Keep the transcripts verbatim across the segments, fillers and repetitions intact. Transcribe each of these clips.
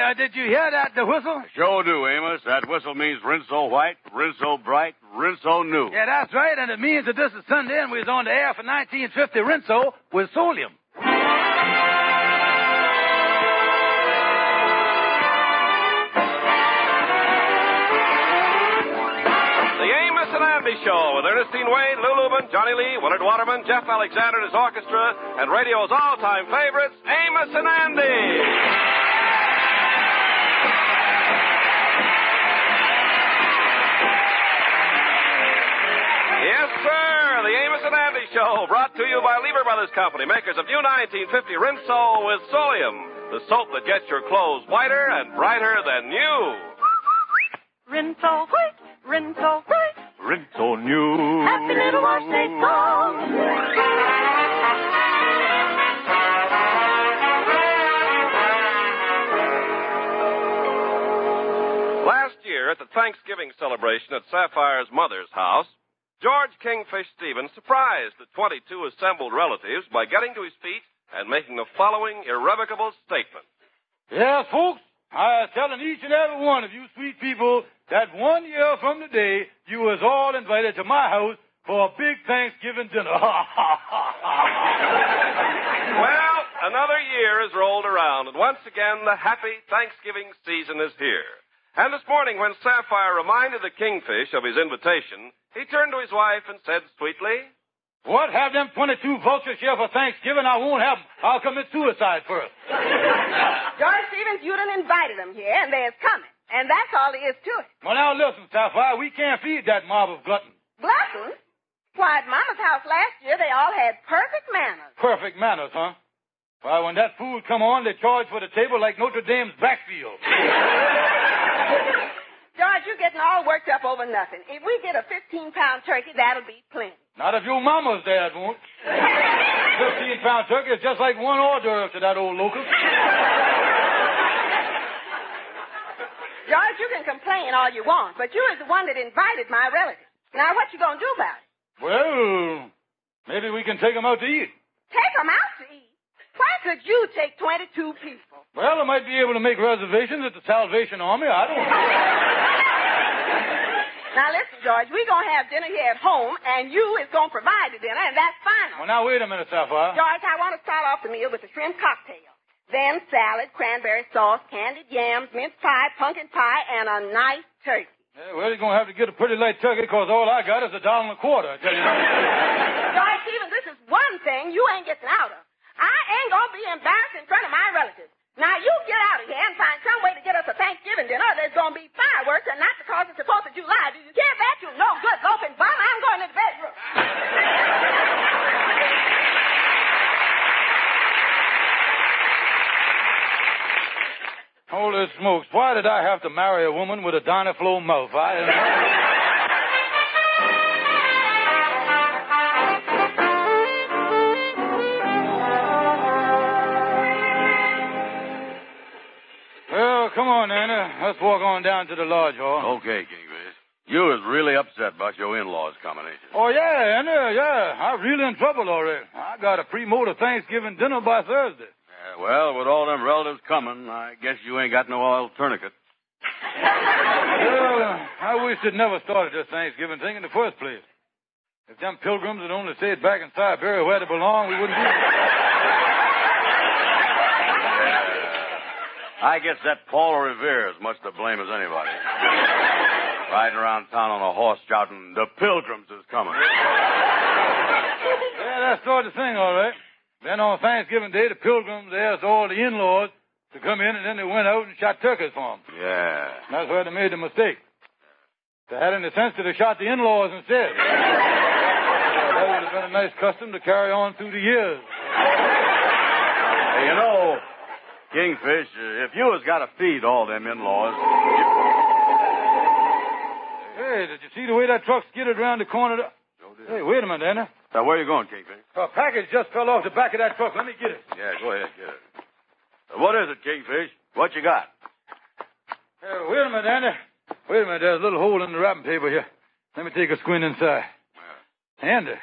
uh, did you hear that, the whistle? I sure do, Amos. That whistle means Rinso white, Rinso bright, Rinso new. Yeah, that's right, and it means that this is Sunday and we was on the air for nineteen fifty Rinso with Solium. The Amos and Andy Show with Ernestine Wade, Lou Lubin, Johnny Lee, Willard Waterman, Jeff Alexander and his orchestra, and radio's all-time favorites, Amos and Andy. Yes, sir, the Amos and Andy Show, brought to you by Lever Brothers Company, makers of new nineteen fifty Rinso with Solium, the soap that gets your clothes whiter and brighter than new. Rinso white, Rinso white, Rinso new. happy little wash day song. Last year, at the Thanksgiving celebration at Sapphire's mother's house, George Kingfish Stevens surprised the twenty-two assembled relatives by getting to his feet and making the following irrevocable statement. Yeah, folks, I'm telling each and every one of you sweet people that one year from today, you was all invited to my house for a big Thanksgiving dinner. Well, another year has rolled around, and once again, the happy Thanksgiving season is here. And this morning, when Sapphire reminded the Kingfish of his invitation, he turned to his wife and said sweetly, What, have them twenty-two vultures here for Thanksgiving? I won't have them. I'll commit suicide first. George Stevens, you done invited them here, and they're coming. And that's all there is to it. Well, now listen, Sapphire, we can't feed that mob of gluttons. Gluttons? Why, at Mama's house last year, they all had perfect manners. Perfect manners, huh? Why, when that food come on, they charge for the table like Notre Dame's backfield. George, you're getting all worked up over nothing. If we get a fifteen-pound turkey, that'll be plenty. Not if your mama's there, it won't. Fifteen-pound turkey is just like one hors d'oeuvre to that old locust. George, you can complain all you want, but you is the one that invited my relatives. Now, what you gonna do about it? Well, maybe we can take them out to eat. Take them out to eat? Why could you take twenty-two people? Well, I might be able to make reservations at the Salvation Army. I don't know. Now, listen, George, we're going to have dinner here at home, and you is going to provide the dinner, and that's final. Well, now, wait a minute, Sapphire. George, I want to start off the meal with a shrimp cocktail. Then salad, cranberry sauce, candied yams, mince pie, pumpkin pie, and a nice turkey. Yeah, well, you're going to have to get a pretty light turkey, because all I got is a dollar and a quarter, I tell you. George Stevens, this is one thing you ain't getting out of. I ain't going to be embarrassed in front of my relatives. Now, you get out of here and find some way to get us a Thanksgiving dinner. There's going to be fireworks, and not because it's the fourth of July. Do you care that? You no good loafing bum. I'm going to the bedroom. Holy smokes, why did I have to marry a woman with a Dynaflow mouth? I... Well, come on, Anna. Let's walk on down to the lodge hall. Okay, Kingfish. You was really upset about your in-laws coming, ain't you? Oh, yeah, Anna, yeah. I'm really in trouble already. I got a pre-motor Thanksgiving dinner by Thursday. Yeah, well, with all them relatives coming, I guess you ain't got no oil tourniquet. Well, I wish they'd never started this Thanksgiving thing in the first place. If them pilgrims had only stayed back in Siberia where they belong, we wouldn't be... I guess that Paul Revere is much to blame as anybody. Riding around town on a horse shouting, the pilgrims is coming. Yeah, that's sort of thing, all right. Then on Thanksgiving Day, the pilgrims asked all the in-laws to come in, and then they went out and shot turkeys for them. Yeah. That's where they made the mistake. If they had any sense, they'd have shot the in-laws instead. Yeah, that would have been a nice custom to carry on through the years. Hey, you know... Kingfish, if you was got to feed all them in-laws... You... Hey, did you see the way that truck skidded around the corner? To... Hey, wait a minute, Anna. Now, where you going, Kingfish? A package just fell off the back of that truck. Let me get it. Yeah, go ahead, get it. Uh, what is it, Kingfish? What you got? Hey, wait a minute, Anna. Wait a minute, there's a little hole in the wrapping paper here. Let me take a squint inside. Yeah. Andy.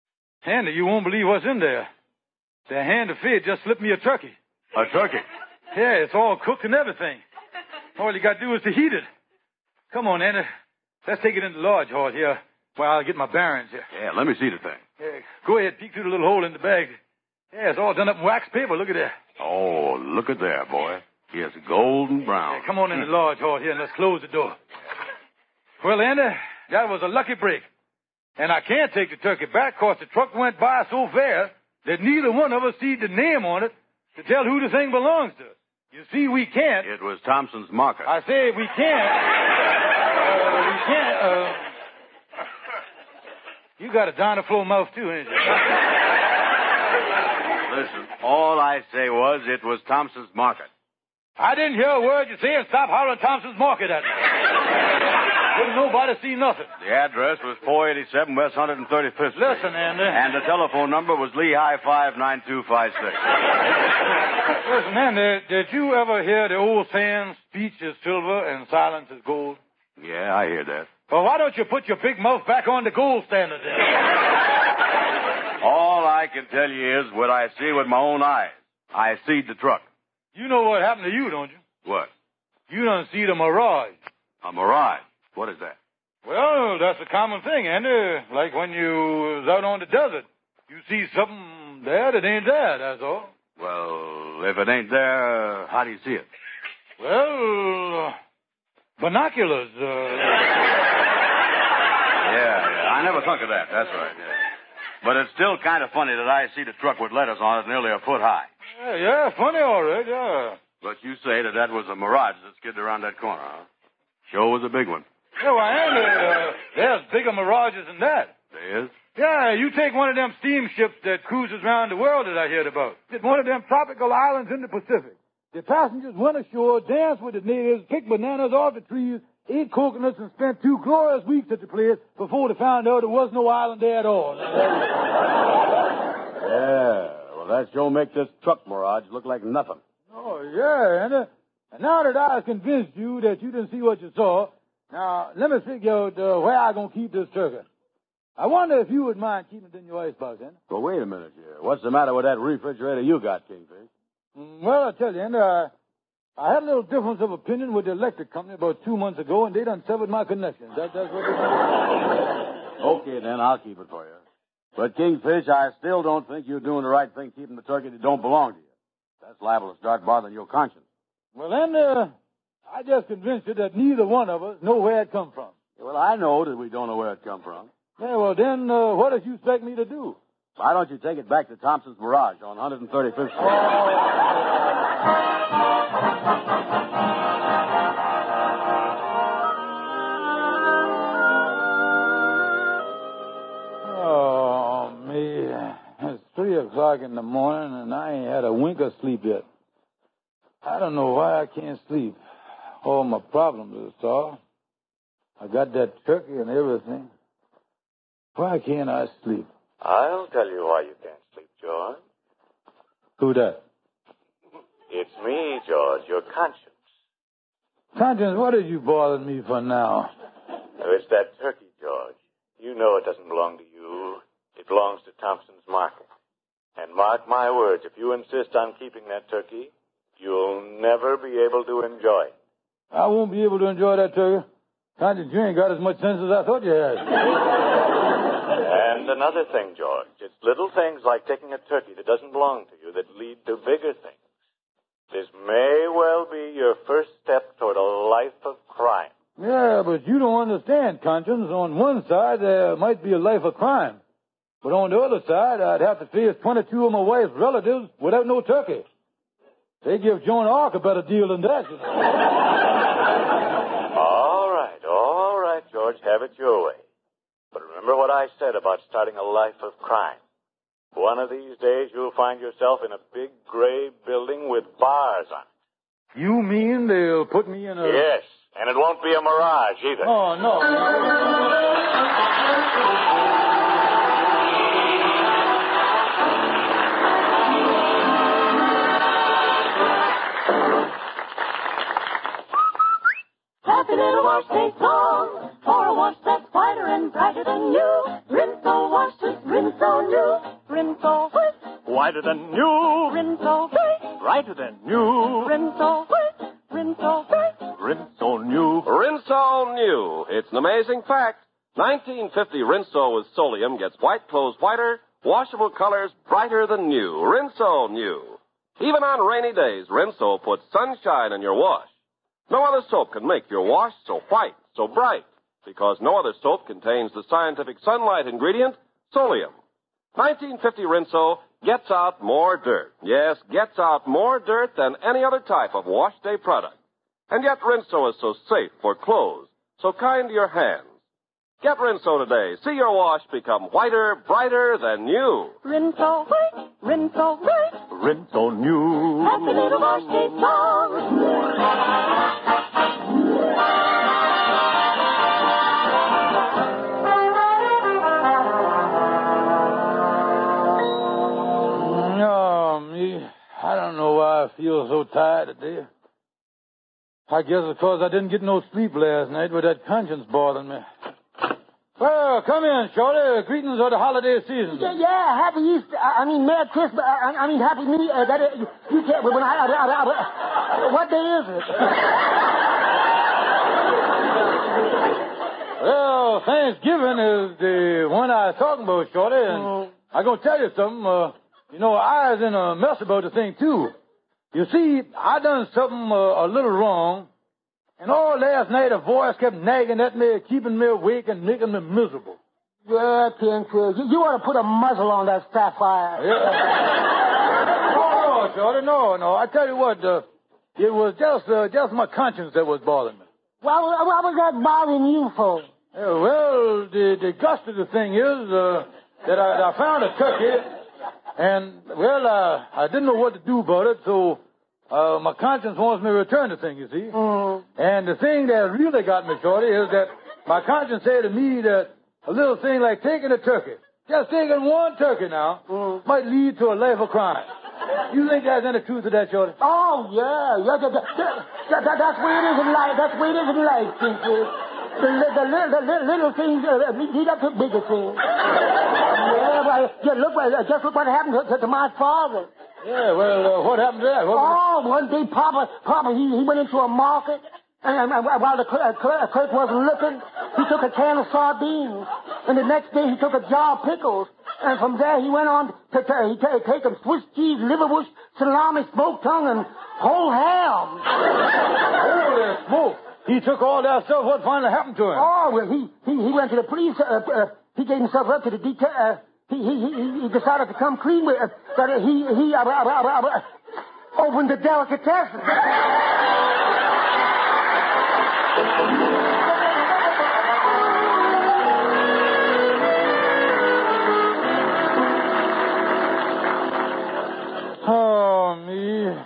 Andy, you won't believe what's in there. The hand of fate just slipped me a turkey. A turkey? Yeah, it's all cooked and everything. All you got to do is to heat it. Come on, Andy. Let's take it into the lodge hall here while I get my bearings here. Yeah, let me see the thing. Yeah, go ahead, peek through the little hole in the bag. Yeah, it's all done up in wax paper. Look at that. Oh, look at there, boy. Yes, golden brown. Yeah, come on in the lodge hall here and let's close the door. Well, Andy, that was a lucky break. And I can't take the turkey back because the truck went by so fast that neither one of us see the name on it to tell who the thing belongs to. You see, we can't. It was Thompson's market. I say we can't. Uh, we can't. Uh, you got a dinosaur mouth, too, ain't you? Listen, all I say was it was Thompson's market. I didn't hear a word you say and stop hollering Thompson's market at me. Didn't nobody see nothing. The address was four eighty-seven West one hundred thirty-fifth Street. Listen, Andy. And the telephone number was Lehigh five nine two five six. Listen, Andy, did you ever hear the old saying, speech is silver and silence is gold? Yeah, I hear that. Well, why don't you put your big mouth back on the gold standard then? All I can tell you is what I see with my own eyes. I seed the truck. You know what happened to you, don't you? What? You done see the mirage. A mirage? What is that? Well, that's a common thing, Andy. Like when you was out on the desert. You see something there that ain't there, that's all. Well, if it ain't there, how do you see it? Well, uh, binoculars. Uh... yeah, yeah, I never thunk of that. That's right, yeah. But it's still kind of funny that I see the truck with letters on it nearly a foot high. Yeah, yeah, funny all right, yeah. But you say that that was a mirage that skidded around that corner, huh? Sure was a big one. Yeah, well, Andy, uh, there's bigger mirages than that. There is? Yeah, you take one of them steamships that cruises around the world that I heard about. It's one of them tropical islands in the Pacific. The passengers went ashore, danced with the natives, picked bananas off the trees, ate coconuts, and spent two glorious weeks at the place before they found out there was no island there at all. Yeah, well, that sure makes this truck mirage look like nothing. Oh, yeah, and, uh, and now that I've convinced you that you didn't see what you saw, now let me figure out uh, where I'm going to keep this turkey. I wonder if you would mind keeping it in your icebox, then. Well, wait a minute here. What's the matter with that refrigerator you got, Kingfish? Mm, well, I'll tell you, and, uh, I had a little difference of opinion with the electric company about two months ago, and they done severed my connections. That, that's what they done. Okay, then, I'll keep it for you. But, Kingfish, I still don't think you're doing the right thing keeping the turkey that don't belong to you. That's liable to start bothering your conscience. Well, then, uh, I just convinced you that neither one of us know where it come from. Well, I know that we don't know where it come from. Yeah, well, then, uh, what does you expect me to do? Why don't you take it back to Thompson's Mirage on one hundred thirty-fifth Street? Oh, me. It's three o'clock in the morning, and I ain't had a wink of sleep yet. I don't know why I can't sleep. All my problems are solved. I got that turkey and everything. Why can't I sleep? I'll tell you why you can't sleep, George. Who that? It's me, George, your conscience. Conscience, what are you bothering me for now? Oh, it's that turkey, George. You know it doesn't belong to you. It belongs to Thompson's market. And mark my words, if you insist on keeping that turkey, you'll never be able to enjoy it. I won't be able to enjoy that turkey. Conscience, you ain't got as much sense as I thought you had. And another thing, George. It's little things like taking a turkey that doesn't belong to you that lead to bigger things. This may well be your first step toward a life of crime. Yeah, but you don't understand, Conscience. On one side, there might be a life of crime. But on the other side, I'd have to face twenty-two of my wife's relatives without no turkey. They give Joan of Arc a better deal than that, you know. All right, all right, George. Have it your way. But remember what I said about starting a life of crime. One of these days, you'll find yourself in a big gray building with bars on it. You mean they'll put me in a... Yes, and it won't be a mirage either. Oh, no. Happy little wash takes long for a wash that's whiter and brighter than new. Rinso washes, Rinso new. Rinso whisk, Whiter than new. Rinso whisk. brighter than new. Rinso white, Rinso white. Rinso new. Rinso New. It's an amazing fact. nineteen fifty Rinso with Solium gets white clothes whiter, washable colors brighter than new. Rinso New. Even on rainy days, Rinso puts sunshine in your wash. No other soap can make your wash so white, so bright, because no other soap contains the scientific sunlight ingredient, Solium. nineteen fifty Rinso gets out more dirt. Yes, gets out more dirt than any other type of wash day product. And yet Rinso is so safe for clothes, so kind to your hands. Get Rinso today. See your wash become whiter, brighter than new. Rinso white, Rinso white. Rinso new. Happy little wash day Oh, me. I don't know why I feel so tired today. I guess it's because I didn't get no sleep last night with that conscience bothering me. Well, come in, Shorty. Greetings of the holiday season. Yeah, yeah, happy Easter. I, I mean, Merry Christmas. I, I mean, Happy New Year. Uh, that, uh, you can't, when I, I, I, I, I, what day is it? Well, Thanksgiving is the one I was talking about, Shorty, and mm. I'm going to tell you something. Uh, you know, I was in a mess about the thing, too. You see, I done something uh, a little wrong, and all last night a voice kept nagging at me, keeping me awake and making me miserable. Yeah, Pinfield, you, you ought to put a muzzle on that sapphire. Yeah. No, no, Shorty, no, no. I tell you what, uh, it was just uh, just my conscience that was bothering me. Well, what was that bothering you for? Yeah, well, the, the gust of the thing is uh, that I, I found a turkey. And, well, uh, I didn't know what to do about it, so uh, my conscience wants me to return the thing, you see. Mm. And the thing that really got me, Shorty, is that my conscience said to me that a little thing like taking a turkey, just taking one turkey now, mm. might lead to a life of crime. You think there's any truth to that, Shorty? Oh, yeah. yeah that, that, that, that, that's where it is in life. That's where it is in life, Pinfield. The, the, the, the, the little things uh, lead up to bigger things. Yeah, well, yeah, look, uh, just look what happened to, to, to my father. Yeah, well, uh, what happened to that? What oh, one day, Papa, Papa, he, he went into a market, and, and, and while the clerk, uh, clerk wasn't looking, he took a can of sardines, and the next day he took a jar of pickles, and from there he went on to, to he t- take them Swiss cheese, liverwurst, salami, smoked tongue, and whole ham. Holy smoke! He took all that stuff. What finally happened to him? Oh, well, he he, he went to the police. Uh, uh, he gave himself up to the detail. Uh, he, he he he decided to come clean with uh, that. He he uh, uh, uh, uh, opened the delicatessen. Oh, me.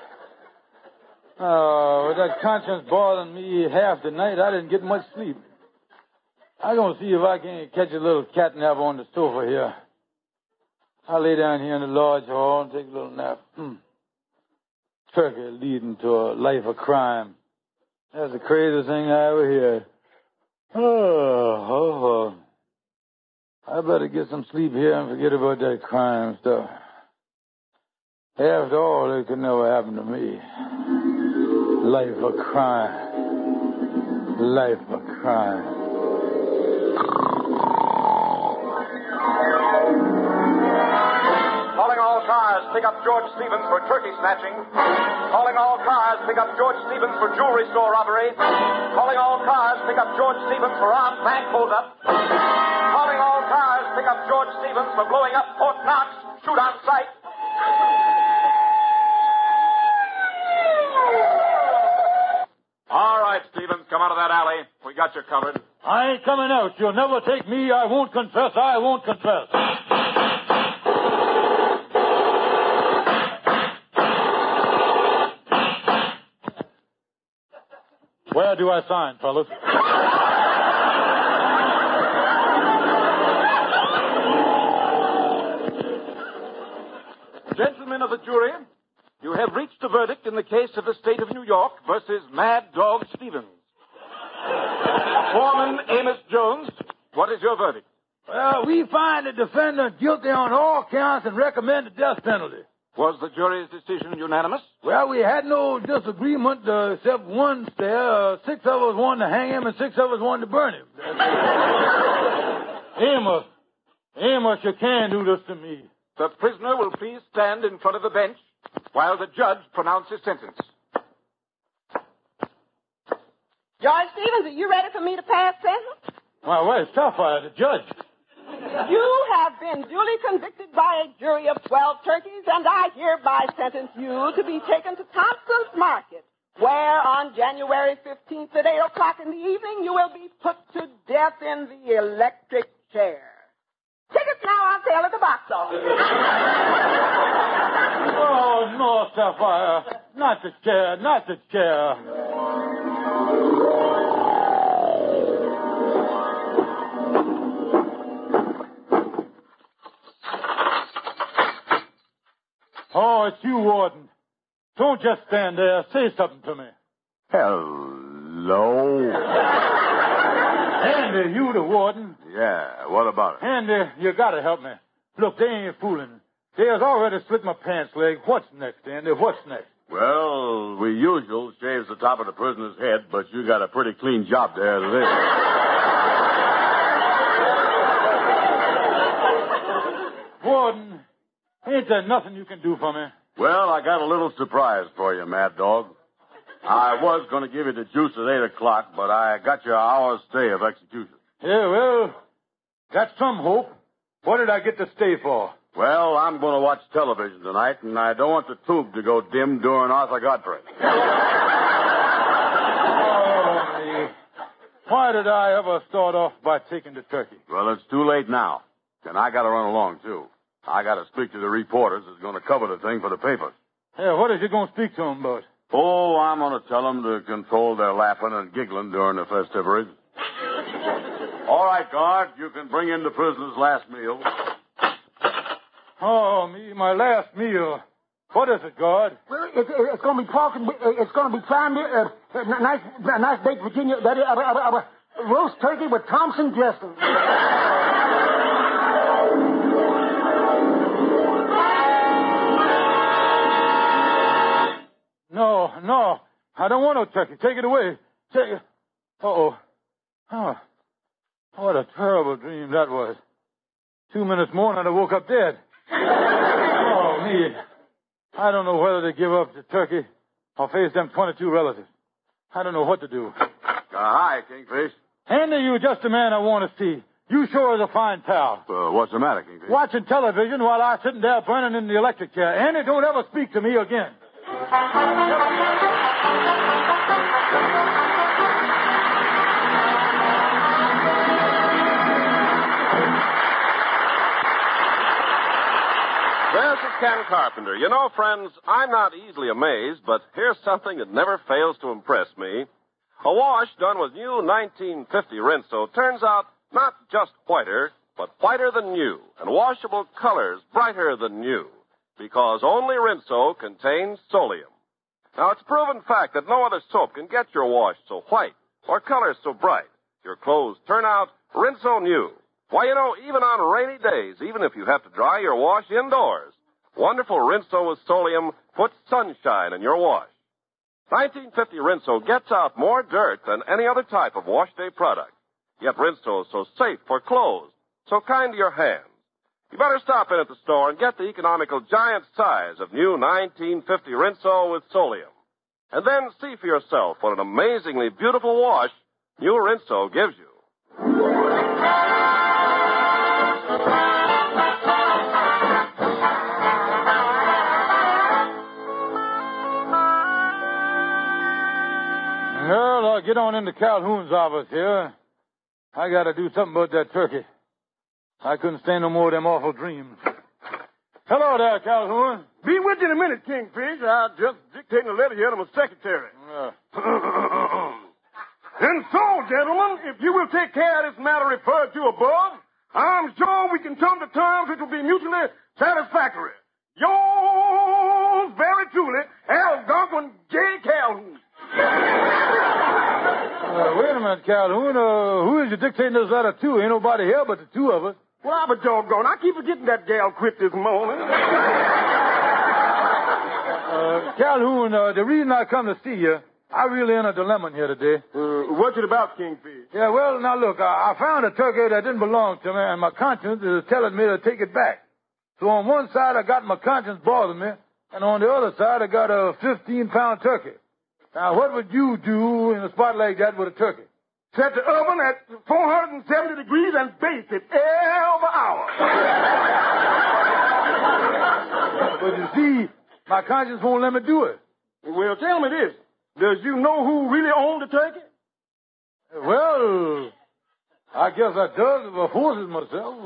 Oh, with that conscience bothering me half the night, I didn't get much sleep. I'm going to see if I can catch a little cat nap on the sofa here. I'll lay down here in the lodge hall and take a little nap. Hmm. Turkey leading to a life of crime. That's the craziest thing I ever heard. Oh, oh, oh. I better get some sleep here and forget about that crime stuff. After all, it could never happen to me. Life of crime. Life of crime. Calling all cars, pick up George Stevens for turkey snatching. Calling all cars, pick up George Stevens for jewelry store robbery. Calling all cars, pick up George Stevens for armed bank hold-up. Calling all cars, pick up George Stevens for blowing up Fort Knox. Shoot on sight. All right, Stevens, come out of that alley. We got you covered. I ain't coming out. You'll never take me. I won't confess. I won't confess. Where do I sign, fellas? Gentlemen of the jury, you have reached a verdict in the case of the state of New York versus Mad Dog Stevens. Foreman Amos Jones, what is your verdict? Well, we find the defendant guilty on all counts and recommend the death penalty. Was the jury's decision unanimous? Well, we had no disagreement uh, except one there. Uh, six of us wanted to hang him and six of us wanted to burn him. Amos, Amos, you can't do this to me. The prisoner will please stand in front of the bench while the judge pronounces sentence. George Stevens, are you ready for me to pass sentence? Why, where's Sapphire, the judge? You have been duly convicted by a jury of twelve turkeys, and I hereby sentence you to be taken to Thompson's Market, where on January fifteenth at eight o'clock in the evening you will be put to death in the electric chair. Tickets now on sale at the box office. Oh, no, Sapphire. Not the chair, not the chair. Oh, it's you, Warden. Don't just stand there. Say something to me. Hello. Andy, you the warden. Yeah, what about it? Andy, you gotta help me. Look, they ain't fooling. They has already slit my pants leg. What's next, Andy? What's next? Well, we usual shaves the top of the prisoner's head, but you got a pretty clean job there as it is. Warden, ain't there nothing you can do for me? Well, I got a little surprise for you, Mad Dog. I was going to give you the juice at eight o'clock, but I got you an hour's stay of execution. Yeah, well, that's some hope. What did I get to stay for? Well, I'm going to watch television tonight, and I don't want the tube to go dim during Arthur Godfrey. Oh, me. Why did I ever start off by taking the turkey? Well, it's too late now, and I got to run along, too. I got to speak to the reporters that's going to cover the thing for the papers. Yeah, what is you going to speak to them about? Oh, I'm going to tell them to control their laughing and giggling during the festivities. All right, guard, you can bring in the prisoner's last meal. Oh, me, my last meal. What is it, guard? Well, it, it, it's going to be pork and it's going to be prime, uh, uh, nice, uh, nice baked Virginia, that is, uh, uh, uh, roast turkey with Thompson dressing. No, no. I don't want no turkey. Take it away. Take it. Uh-oh. Oh. What a terrible dream that was. Two minutes more and I'd have woke up dead. Oh, me. I don't know whether to give up the turkey or face them twenty-two relatives. I don't know what to do. Uh, hi, Kingfish. Andy, you just the man I want to see. You sure is a fine pal. Uh, what's the matter, Kingfish? Watching television while I'm sitting there burning in the electric chair. Andy, don't ever speak to me again. This is Ken Carpenter. You know, friends, I'm not easily amazed, but here's something that never fails to impress me. A wash done with new nineteen fifty Rinso turns out not just whiter, but whiter than new, and washable colors brighter than new, because only Rinso contains Solium. Now, it's a proven fact that no other soap can get your wash so white or colors so bright. Your clothes turn out Rinso new. Why, you know, even on rainy days, even if you have to dry your wash indoors, wonderful Rinso with Solium puts sunshine in your wash. nineteen fifty Rinso gets out more dirt than any other type of wash day product. Yet Rinso is so safe for clothes, so kind to your hands. You better stop in at the store and get the economical giant size of new nineteen fifty Rinso with Solium. And then see for yourself what an amazingly beautiful wash new Rinso gives you. Well, I'll get on into Calhoun's office here. I got to do something about that turkey. I couldn't stand no more of them awful dreams. Hello there, Calhoun. Be with you in a minute, Kingfish. I'm just dictating a letter here to my secretary. Uh. And so, gentlemen, if you will take care of this matter referred to above, I'm sure we can come to terms which will be mutually satisfactory. Yours very truly, Algonquin J. Calhoun. Uh, wait a minute, Calhoun. Uh, who is you dictating this letter to? Ain't nobody here but the two of us. Well, I'm a doggone. I keep forgetting that gal quit this morning. Uh, Calhoun, uh, the reason I come to see you, I really in a dilemma here today. Uh, what's it about, Kingfish? Yeah, well, now look, I, I found a turkey that didn't belong to me, and my conscience is telling me to take it back. So on one side, I got my conscience bothering me, and on the other side, I got a fifteen-pound turkey. Now, what would you do in a spot like that with a turkey? Set the oven at four hundred seventy degrees and baste it every hour. But you see, my conscience won't let me do it. Well, tell me this. Does you know who really owned the turkey? Well, I guess I does if I forces myself.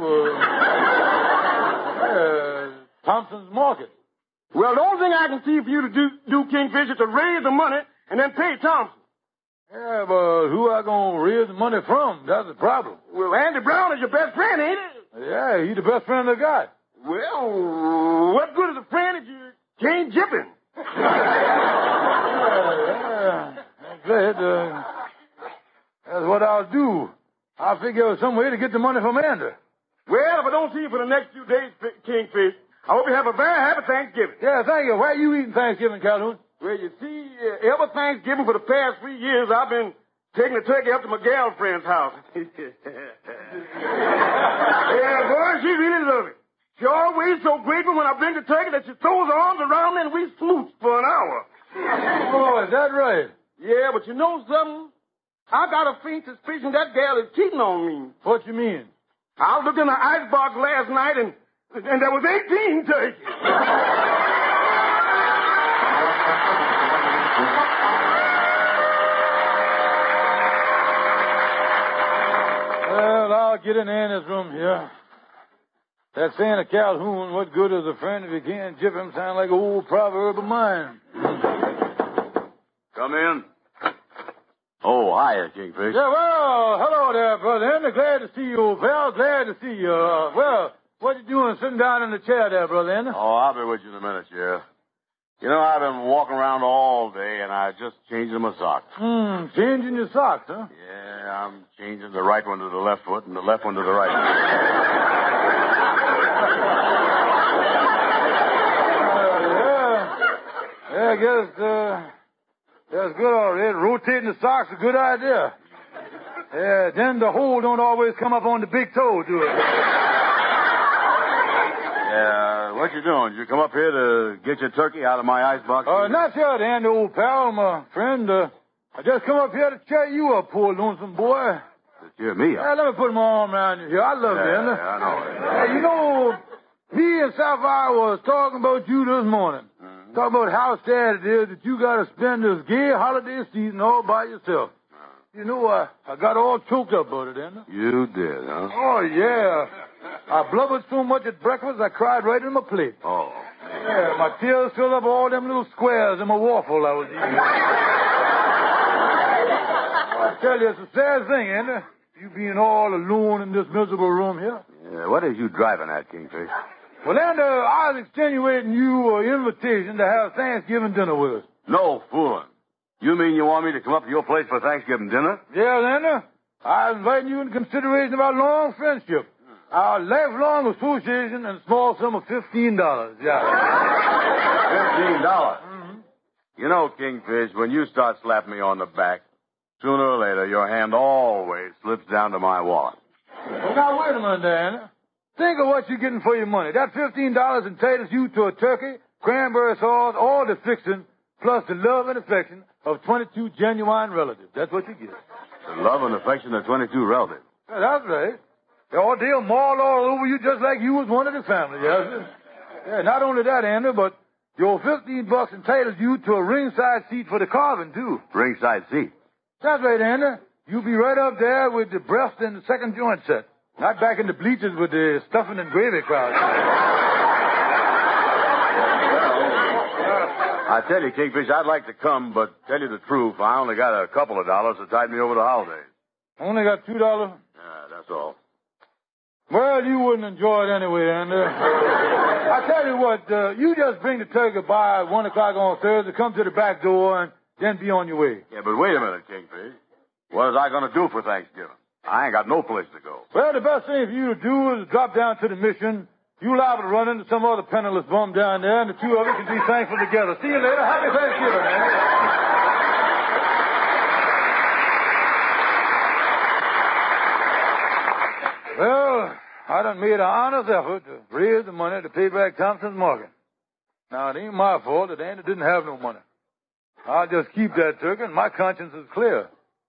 Uh, uh, Thompson's Market. Well, the only thing I can see for you to do, do Kingfish, is to raise the money and then pay Thompson. Yeah, but who I gonna raise the money from? That's the problem. Well, Andy Brown is your best friend, ain't he? Yeah, he's the best friend I got. Well, what good is a friend if you can't jip him? yeah, yeah. That's it. Uh, that's what I'll do. I'll figure out some way to get the money from Andy. Well, if I don't see you for the next few days, Kingfish, I hope you have a very happy Thanksgiving. Yeah, thank you. Where are you eating Thanksgiving, Calhoun? Well, you see, uh, every Thanksgiving for the past three years, I've been taking the turkey up to my gal friend's house. Yeah, boy, she really loves it. She always so grateful when I bring the turkey that she throws her arms around me and we smooch for an hour. Oh, is that right? Yeah, but you know something? I got a faint suspicion that gal is cheating on me. What you mean? I looked in the icebox last night and and there was eighteen turkeys. Well, I'll get in Anna's room here. That saying of Calhoun, what good is a friend if you can't jip him, sound like an old proverb of mine. Come in. Oh, hiya, Kingfish. Yeah, well, hello there, brother Andy. Glad to see you, old pal. Glad to see you. Uh, well, what you doing sitting down in the chair there, brother Andy? Oh, I'll be with you in a minute, Sheriff. You know, I've been walking around all day, and I just changed my socks. Hmm, changing your socks, huh? Yeah, I'm changing the right one to the left foot and the left one to the right. uh, yeah. Yeah, I guess, uh, that's good already. Rotating the socks is a good idea. Yeah, then the hole don't always come up on the big toe, do it? Yeah, what you doing? Did you come up here to get your turkey out of my icebox? Uh, not yet, Andy, old pal, my friend. Uh, I just come up here to cheer you up, poor lonesome boy. To cheer me up? Yeah, let me put my arm around you here. I love yeah, you, Andy. Yeah, I know. Yeah, you know, me and Sapphire was talking about you this morning. Mm-hmm. Talking about how sad it is that you got to spend this gay holiday season all by yourself. You know, I, I got all choked up about it, Andy. You did, huh? Oh, yeah. I blubbered so much at breakfast, I cried right in my plate. Oh. Yeah, my tears filled up all them little squares in my waffle I was eating. I tell you, it's a sad thing, Andy. You being all alone in this miserable room here. Yeah, what is you driving at, Kingfish? Well, Andy, I was extenuating you an invitation to have Thanksgiving dinner with us. No fooling. You mean you want me to come up to your place for Thanksgiving dinner? Yeah, Andy. I was inviting you in consideration of our long friendship. Our lifelong association and a small sum of fifteen dollars. Yeah. Fifteen dollars? Mm-hmm. You know, Kingfish, when you start slapping me on the back, sooner or later your hand always slips down to my wallet. Well, now, wait a minute, Andy. Think of what you're getting for your money. That fifteen dollars entitles you to a turkey, cranberry sauce, all the fixing, plus the love and affection of twenty-two genuine relatives. That's what you get. The love and affection of twenty-two relatives. Yeah, that's right. Oh, they'll maul all over you just like you was one of the family, yes? Yeah, not only that, Andy, but your fifteen bucks entitles you to a ringside seat for the carving, too. Ringside seat? That's right, Andy. You'll be right up there with the breast and the second joint set. Not back in the bleachers with the stuffing and gravy crowd. I tell you, Kingfish, I'd like to come, but tell you the truth, I only got a couple of dollars to tide me over the holidays. Only got two dollars? Yeah, that's all. Well, you wouldn't enjoy it anyway, Andy. I tell you what, uh, you just bring the turkey by at one o'clock on Thursday, come to the back door, and then be on your way. Yeah, but wait a minute, Kingfish. What is I going to do for Thanksgiving? I ain't got no place to go. Well, the best thing for you to do is drop down to the mission You liable to run into some other penniless bum down there, and the two of you can be thankful together. See you later. Happy Thanksgiving, man. Well, I done made an honest effort to raise the money to pay back Thompson's mortgage. Now, it ain't my fault that Andy didn't have no money. I'll just keep that turkey, and my conscience is clear.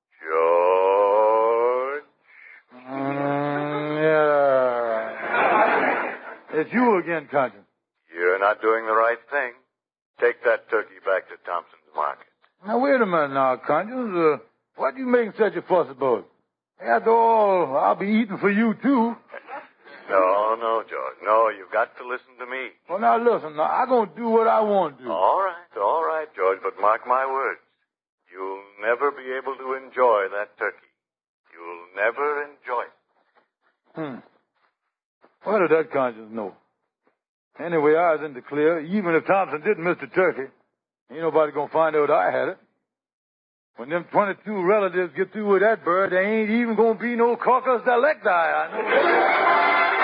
George? Mm, yeah. It's you again, conscience. You're not doing the right thing. Take that turkey back to Thompson's market. Now, wait a minute now, conscience. Uh, what you making such a fuss about? After all, I'll be eating for you, too. No, no, George. No, you've got to listen to me. Well, now, listen. Now, I'm going to do what I want to do. All right, all right, George, but mark my words. You'll never be able to enjoy that turkey. You'll never enjoy it. Hmm. What did that conscience know? Anyway, I was in the clear. Even if Thompson didn't miss the turkey, ain't nobody going to find out I had it. When them twenty-two relatives get through with that bird, there ain't even going to be no caucus delecti. I know that.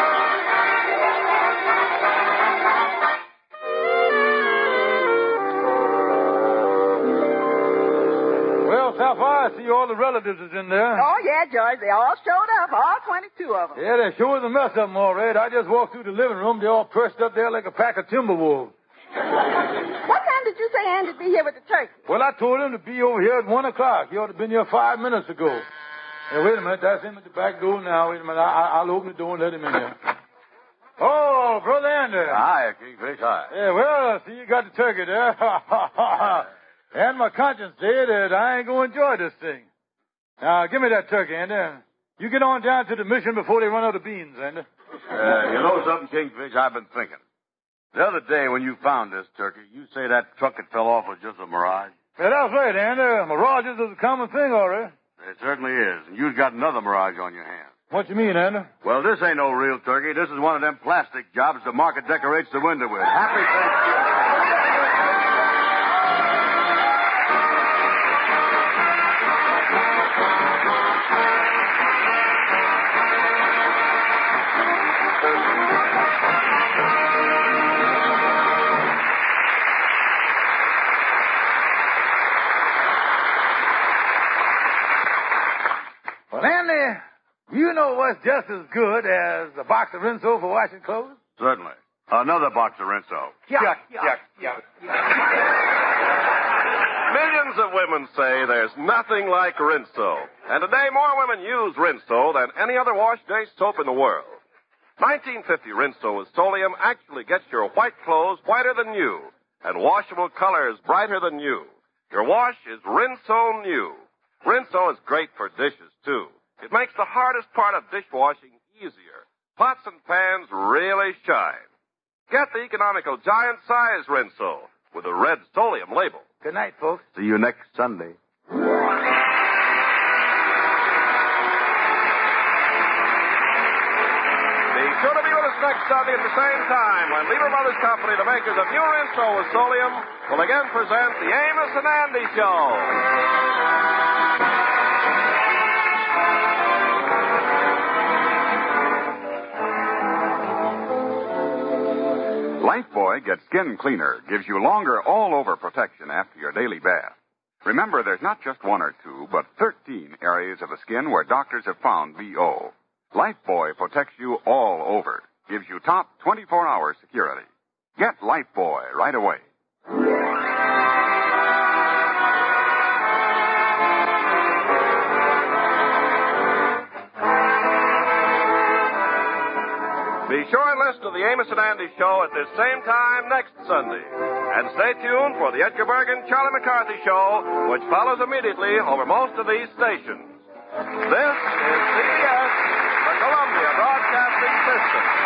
Sapphire, I see all the relatives is in there. Oh, yeah, George. They all showed up, all twenty-two of them. Yeah, they sure is a mess of them, all right. I just walked through the living room. They all perched up there like a pack of timber wolves. What time did you say Andy'd be here with the turkey? Well, I told him to be over here at one o'clock. He ought to have been here five minutes ago. Hey, wait a minute. That's him at the back door now. Wait a minute. I, I'll open the door and let him in here. Oh, Brother Andy. Hi, Kingfish. Hi. Yeah, well, I see you got the turkey there. And my conscience said that I ain't going to enjoy this thing. Now, give me that turkey, Andy. You get on down to the mission before they run out of beans, Andy. Uh, you know something, Kingfish? I've been thinking. The other day when you found this turkey, you say that truck that fell off was just a mirage? Yeah, that's right, Andy. Mirages is a common thing, all right. It certainly is. And you've got another mirage on your hands. What you mean, Andy? Well, this ain't no real turkey. This is one of them plastic jobs the market decorates the window with. Happy Thanksgiving. Well, Andy, you know what's just as good as a box of Rinso for washing clothes? Certainly. Another box of Rinso. Yuck, yuck, yuck, Millions of women say there's nothing like Rinso. And today more women use Rinso than any other wash day soap in the world. nineteen fifty Rinso with Solium actually gets your white clothes whiter than new and washable colors brighter than new. Your wash is Rinso new. Rinso is great for dishes, too. It makes the hardest part of dishwashing easier. Pots and pans really shine. Get the economical giant size Rinso with a red Solium label. Good night, folks. See you next Sunday. Be sure to be with us next Sunday at the same time when Lever Brothers Company, the makers of new Rinso with Solium, will again present the Amos and Andy Show. Lifebuoy Get Skin Cleaner gives you longer all-over protection after your daily bath. Remember, there's not just one or two, but thirteen areas of the skin where doctors have found V O. Lifebuoy protects you all over. Gives you top twenty-four hour security. Get Lifebuoy right away. Be sure and listen to the Amos and Andy Show at this same time next Sunday. And stay tuned for the Edgar Bergen Charlie McCarthy Show, which follows immediately over most of these stations. This is C B S, the Columbia Broadcasting System.